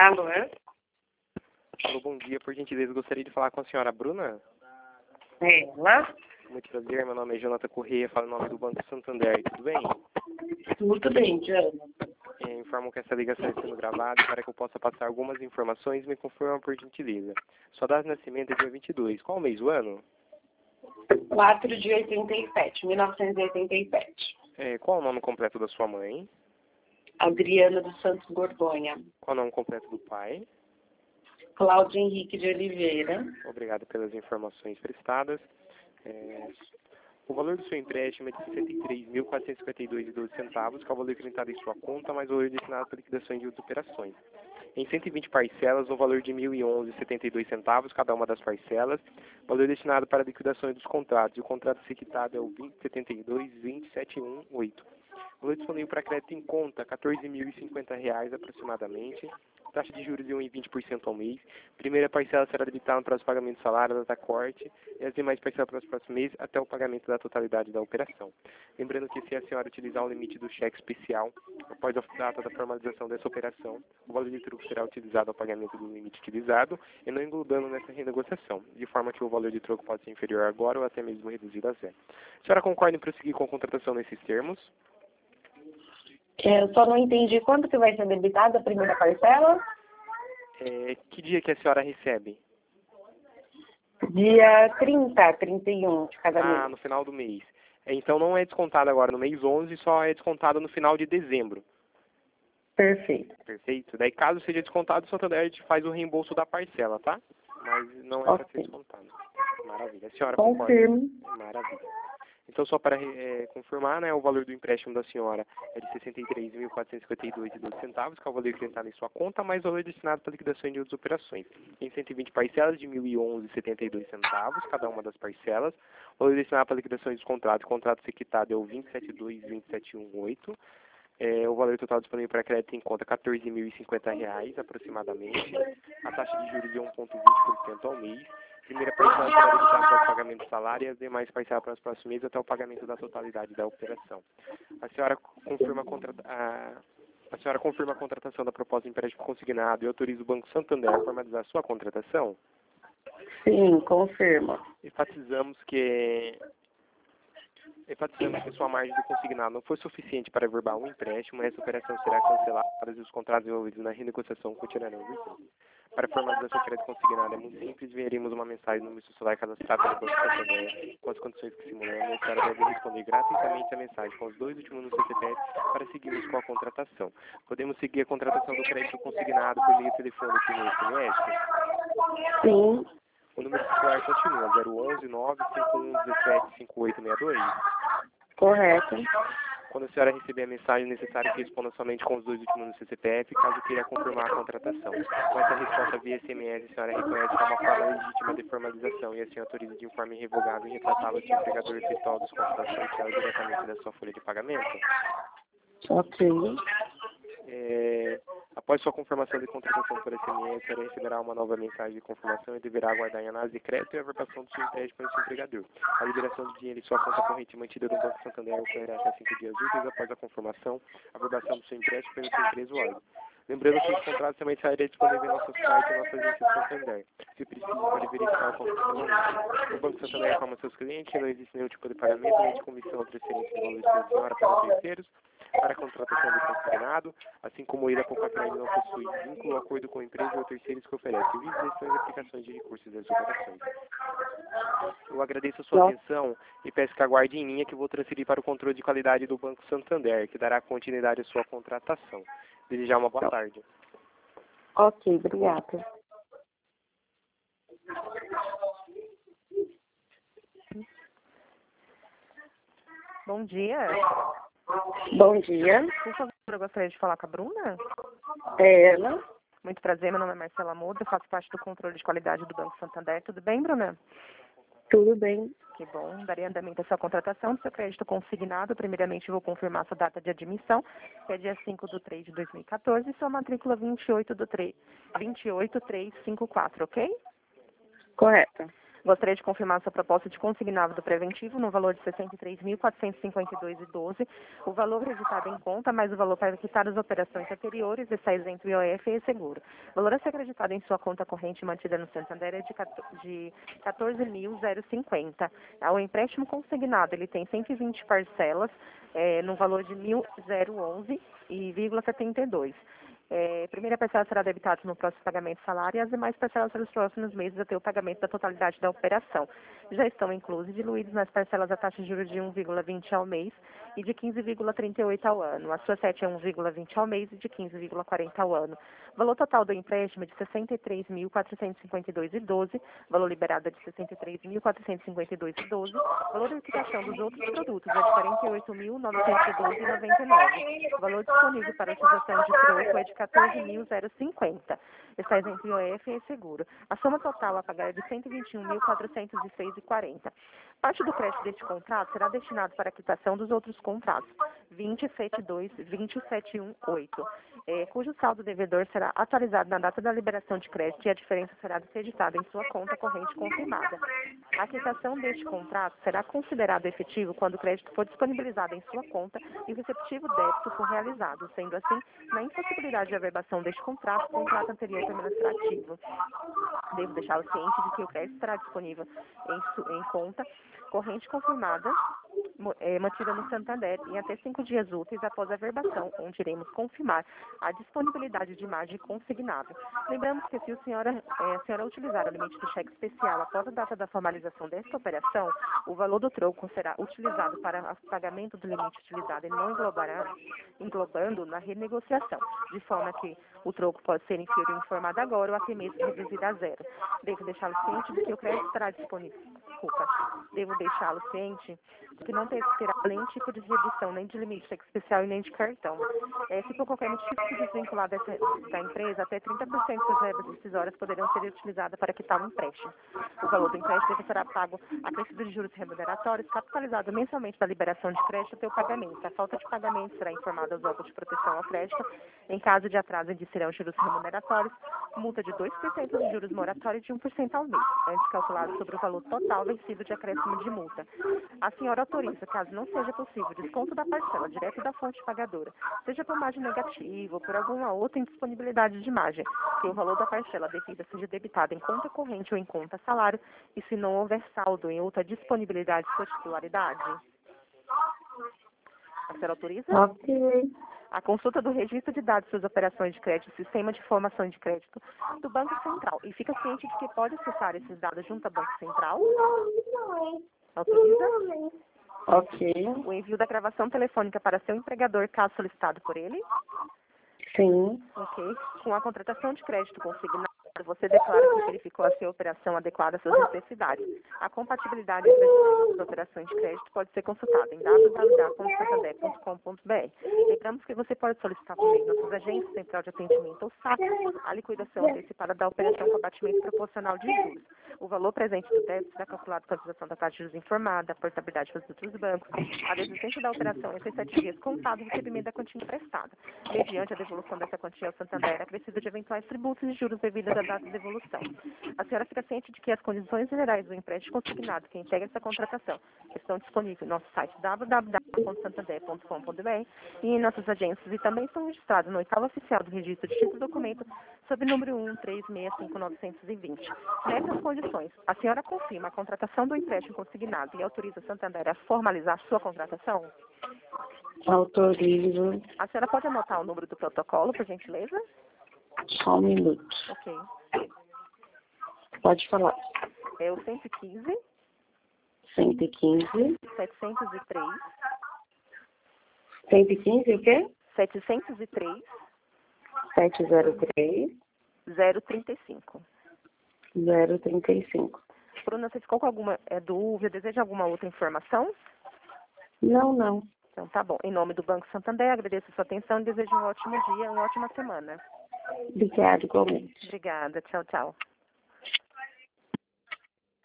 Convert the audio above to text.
Alô? Alô, bom dia. Por gentileza, gostaria de falar com a senhora Bruna. Ela? Muito prazer, meu nome é Jonathan Corrêa, falo em nome do Banco Santander. Tudo bem? Tudo bem, Diana. Informo que essa ligação está sendo gravada e para que eu possa passar algumas informações, me confirma por gentileza. Sua data de nascimento é dia 22. Qual o mês do ano? 4 de 87, 1987. Qual o nome completo da sua mãe? Adriana dos Santos Borgonha. Qual o nome completo do pai? Cláudio Henrique de Oliveira. Obrigado pelas informações prestadas. O valor do seu empréstimo é de R$ 63.452,12, que é o valor acrescentado em sua conta, mais o valor destinado para liquidação de outras operações. Em 120 parcelas, no valor de R$ 1.011,72, cada uma das parcelas, valor destinado para a liquidação dos contratos. E o contrato a ser quitado é o 2072-20718. Valor disponível para crédito em conta, R$ 14.050 aproximadamente. Taxa de juros de 1,20% ao mês. Primeira parcela será debitada para os pagamentos de salário, data corte, e as demais parcelas para os próximos meses até o pagamento da totalidade da operação. Lembrando que se a senhora utilizar o limite do cheque especial, após a data da formalização dessa operação, o valor de troco será utilizado ao pagamento do limite utilizado e não englobando nessa renegociação, de forma que o valor de troco pode ser inferior agora ou até mesmo reduzido a zero. A senhora concorda em prosseguir com a contratação nesses termos? Eu só não entendi quanto que vai ser debitada a primeira parcela. Que dia que a senhora recebe? Dia 30, 31 de cada mês. No final do mês. Então não é descontado agora no mês 11, só é descontado no final de dezembro. Perfeito. Perfeito? Daí caso seja descontado, o Santander te faz o reembolso da parcela, tá? Mas não é para ser descontado. Maravilha. A senhora Confirmo. concorda? Maravilha. Então, só para confirmar, né, o valor do empréstimo da senhora é de R$ 63.452,12, que é o valor acrescentado em sua conta, mais o valor destinado para liquidação de outras operações. Em 120 parcelas de R$ 1.011,72, cada uma das parcelas. O valor destinado para liquidação dos contratos. O contrato a ser quitado é o 2072-20718. O valor total disponível para crédito em conta é R$ 14.050 aproximadamente. A taxa de juros de 1,20% ao mês. Primeira parcela será debitada para o pagamento do salário e as demais parcelas para os próximos meses até o pagamento da totalidade da operação. A senhora confirma a contratação da proposta de empréstimo consignado e autoriza o Banco Santander a formalizar a sua contratação? Sim, confirma. Enfatizamos que sua margem do consignado não foi suficiente para averbar um empréstimo, essa operação será cancelada e os contratos envolvidos na renegociação continuarão vigentes. Para a formalização do crédito consignado é muito simples, veremos uma mensagem no número celular cadastrado no Banco Santander com as condições que simulamos. A senhora deve responder gratuitamente a mensagem com os dois últimos números do CPF para seguirmos com a contratação. Podemos seguir a contratação do crédito consignado por meio telefônico e SMS? Sim. O número celular continua 011 951 17 5862. Correto. Quando a senhora receber a mensagem, é necessário que responda somente com os dois últimos números do CPF, caso queira confirmar a contratação. Com essa resposta via SMS, a senhora reconhece que é uma forma legítima de formalização e assim autoriza de forma irrevogável e retratável de empregador efetual dos contratos parciais diretamente da sua folha de pagamento. Ok. Após sua confirmação de contratação por SMS, ela receberá uma nova mensagem de confirmação e deverá aguardar em análise de crédito e a averbação do seu empréstimo pelo seu empregador. A liberação de dinheiro em sua conta corrente mantida no Banco Santander ocorrerá até 5 dias úteis após a confirmação, a averbação do seu empréstimo pela sua empresa ou órgão. Lembrando que os contratos também estarão disponíveis em nosso site e nossas agências Santander. Se preciso, pode verificar o contrato. O Banco Santander informa seus clientes que não existe nenhum tipo de pagamento, nem de comissão ou transferência de valores da senhora para terceiros, para a contratação do consignado, assim como ele, a Poupa-Crédito não possui vínculo ou acordo com a empresa ou terceiros que oferece serviços, gestões e aplicações de recursos das operações. Eu agradeço a sua atenção e peço que aguarde em linha que vou transferir para o controle de qualidade do Banco Santander, que dará continuidade à sua contratação. Desejar uma boa tarde. Ok, obrigada. Bom dia. Bom dia. Por favor, eu gostaria de falar com a Bruna. Ela. Muito prazer, meu nome é Marcela Muda, faço parte do controle de qualidade do Banco Santander. Tudo bem, Bruna? Tudo bem. Que bom. Daria andamento à sua contratação do seu crédito consignado. Primeiramente, vou confirmar sua data de admissão, que é dia 5/3 de 2014, e sua matrícula 28354, ok? Correto. Gostaria de confirmar sua proposta de consignado do preventivo no valor de R$ 63.452,12. O valor registrado em conta, mais o valor para quitar as operações anteriores, está isento IOF e seguro. O valor a ser acreditado em sua conta corrente mantida no Santander é de R$ 14.050. O empréstimo consignado, ele tem 120 parcelas, no valor de R$ 1.011,72. Primeira parcela será debitada no próximo pagamento de salário e as demais parcelas nos próximos meses até o pagamento da totalidade da operação. Já estão inclusos e diluídos nas parcelas a taxa de juros de 1,20 ao mês e de 15,38 ao ano. A sua sete é 1,20 ao mês e de 15,40 ao ano. O valor total do empréstimo é de R$ 63.452,12, valor liberado é de R$ 63.452,12, valor de liquidação dos outros produtos é de R$ 48.912,99. O valor disponível para utilização de troco é de R$ 14.050. Está isento IOF e seguro. A soma total a pagar é de R$ 121.406,40. Parte do crédito deste contrato será destinado para a quitação dos outros contratos, 2072, 20718, cujo saldo devedor será atualizado na data da liberação de crédito e a diferença será descreditada em sua conta corrente confirmada. A quitação deste contrato será considerado efetivo quando o crédito for disponibilizado em sua conta e o receptivo débito for realizado, sendo assim, na impossibilidade de averbação deste contrato, o contrato anterior permanecerá ativo. Devo deixá-lo ciente de que o crédito estará disponível em conta corrente confirmada, mantida no Santander em até 5 dias úteis após a averbação, onde iremos confirmar a disponibilidade de margem consignada. Lembramos que se a senhora utilizar o limite do cheque especial após a data da formalização desta operação, o valor do troco será utilizado para o pagamento do limite utilizado e não englobando na renegociação, de forma que o troco pode ser inferior informado agora ou até mesmo reduzido a zero. Devo deixá-lo ciente de que o crédito estará disponível. Devo deixá-lo ciente de que não terá nenhum tipo de redução, nem de limite cheque especial e nem de cartão. Se por qualquer motivo se desvincular da empresa, até 30% das verbas decisórias poderão ser utilizadas para quitar o empréstimo. O valor do empréstimo será pago acrescido de juros remuneratórios, capitalizado mensalmente da liberação de crédito até o pagamento. A falta de pagamento será informada aos órgãos de proteção ao crédito. Em caso de atraso, indirão juros remuneratórios, multa de 2% de juros moratórios e de 1% ao mês, antes calculado sobre o valor total vencido de acréscimo de multa. A senhora autoriza, caso não seja possível, desconto da parcela direto da fonte pagadora, seja por margem negativa ou por alguma outra indisponibilidade de margem, que o valor da parcela devida seja debitado em conta corrente ou em conta salário, e se não houver saldo em outra disponibilidade de sua titularidade. A senhora autoriza? Ok. A consulta do registro de dados de suas operações de crédito, sistema de informação de crédito do Banco Central. E fica ciente de que pode acessar esses dados junto ao Banco Central? Autoriza? Ok. O envio da gravação telefônica para seu empregador, caso solicitado por ele? Sim. Ok. Com a contratação de crédito consignado, você declara que verificou a sua operação adequada às suas necessidades. A compatibilidade entre as operações de crédito pode ser consultada em www.santander.com.br. Lembramos que você pode solicitar por meio de nossas agências, Central de Atendimento ou SAC, a liquidação antecipada da operação com abatimento proporcional de juros. O valor presente do débito será calculado com a utilização da taxa de juros informada, a portabilidade dos outros bancos, a desistência da operação entre 7 dias contados e o recebimento da quantia emprestada. Mediante a devolução dessa quantia ao Santander, acrescida de eventuais tributos e juros devidos à data de devolução. A senhora fica ciente de que as condições gerais do empréstimo consignado que integra essa contratação estão disponíveis no nosso site www.santander.com.br e em nossas agências, e também são registrados no oitavo oficial do registro de título e documento sob número 1365920. Nessas condições, a senhora confirma a contratação do empréstimo consignado e autoriza o Santander a formalizar sua contratação? Autorizo. A senhora pode anotar o número do protocolo, por gentileza? Só um minuto. Ok. Pode falar. É o 115 115. 703 115 o quê? 703 703 035. 035. Bruna, você ficou com alguma dúvida? Deseja alguma outra informação? Não, não. Então tá bom. Em nome do Banco Santander, agradeço a sua atenção e desejo um ótimo dia, uma ótima semana. Obrigada, igualmente. Obrigada. Tchau, tchau.